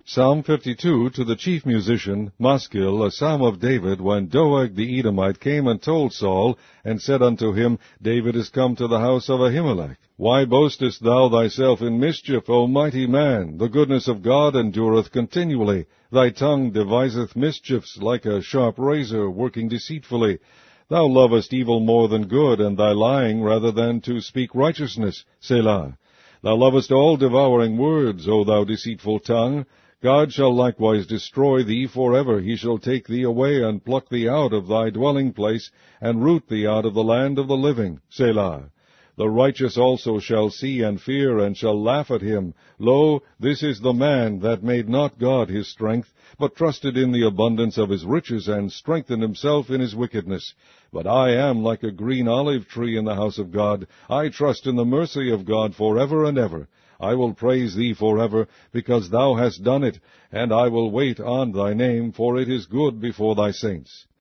Psalm 52, to the chief musician, Maskil, a psalm of David, when Doeg the Edomite came and told Saul, and said unto him, David is come to the house of Ahimelech. Why boastest thou thyself in mischief, O mighty man? The goodness of God endureth continually. Thy tongue deviseth mischiefs like a sharp razor, working deceitfully. Thou lovest evil more than good, and thy lying rather than to speak righteousness. Selah. Thou lovest all devouring words, O thou deceitful tongue. God shall likewise destroy thee forever. He shall take thee away, and pluck thee out of thy dwelling place, and root thee out of the land of the living. Selah. The righteous also shall see and fear, and shall laugh at him. Lo, this is the man that made not God his strength, but trusted in the abundance of his riches, and strengthened himself in his wickedness. But I am like a green olive tree in the house of God. I trust in the mercy of God forever and ever. I will praise thee forever, because thou hast done it, and I will wait on thy name, for it is good before thy saints.